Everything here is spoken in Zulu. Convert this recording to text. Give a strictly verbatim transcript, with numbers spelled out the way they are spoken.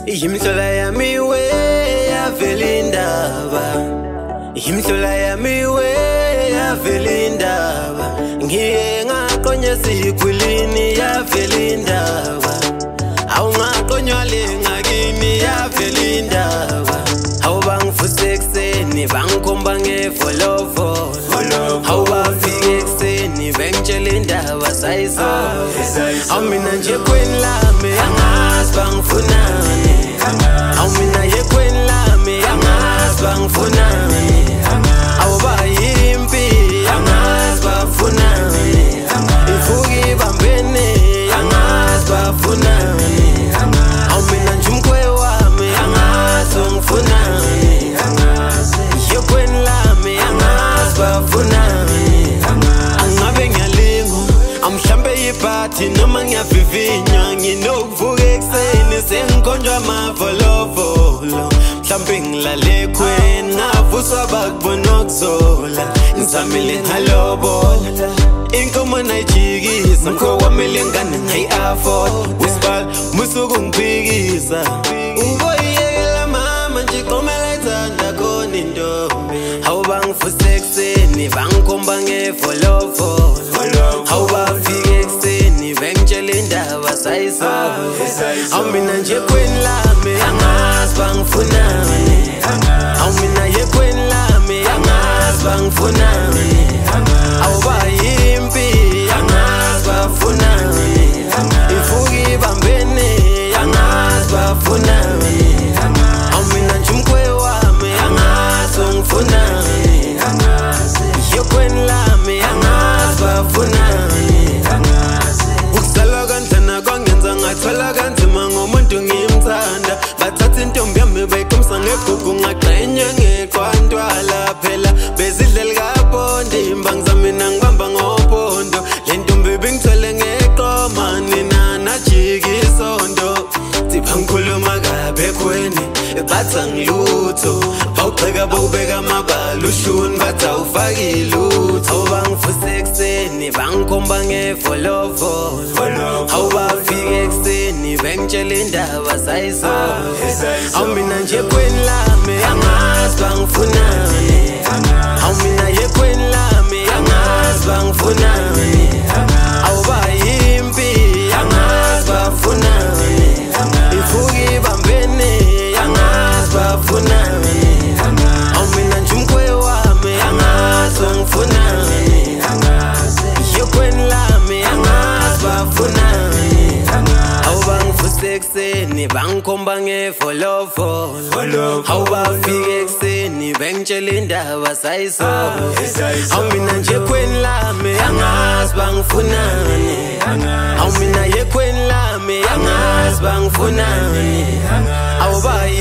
Imhlola yami we yavela indaba, imhlola yami we yavela indaba, ngiye ngaqonya sikhulini yavela indaba, awungaqonywa le ngakini yavela indaba, awubangifuse ekseni bangikhomba ngevolovo, awubafika ekseni bengitshela indaba sayizo, awumina nje kweni lami angazi bangifunani, awumina yekweni lami angazi bangifunani, awubayimpi angazi bafunani, ivuki bambene angazi bafunani, awumina nje umkwe wami angazi ungifunani, yekweni lami angazi bafunani, angabe ngiyalingo amhlambe yiphathi noma ngiyavivinywa nginokuvuka ekseni sengikhonjwa amavolovolo, mhlambe ngilale ekweni ngavuswa bakubona ukuzola, ngizamile ngalobola inkomo nayijikisa mkhowamele ngane ngayi-afford wisibala musuku ngiphikisa uboyiyekela mama nje qomela ithanda khona intombi, awubangifuse ekseni bangikhomba ngevolovolo, awubafika ekseni bengitshela indaba sayizo, awumina nje kweni lami angazi bangifunani, awumina yekweni lami angazi bangifunani, awubayimpi angazi bafunani, ivuki bambene angazi bafunani, awumina nje umkwe wami angazi ungifunani, yekweni lami angazi bafunani, ukuzalwa kanzana kwangenza ngathola kanzima ngomuntu ngimthanda, bathatha intombi yami bayiqomisa ngegugu ngaqenya ngeqwantwala phela bezidla likabondimba ngizamina ngibamba ngophondo, le ntombi bengithole ngeqoma nina najika isonto, zipha ngikhuluma kabi ekweni bathi angilutho, bawugxeka bawubeka amabala ushuni bathi awufaki lutho, awubangifuse ekseni bangikhomba ngevolovolo, awubafika ekseni bengitshela indaba sayizo, awumina nje kweni lami angazi bangifunani, awumina yekweni lami angazi bangifunani, awubayimpi angazi bafunani, ivuki bambene angazi bafunani, awumina nje umkwe wami angazi ungifunani, yekweni lami angazi bafunani, awubangifuse ekseni bangikhomba ngevolovolo, awubafika ekseni bengitshela indaba sayizo, awumina nje kweni lami angazi bangifunani, awumina yekweni lami angazi bangifunani, awubayi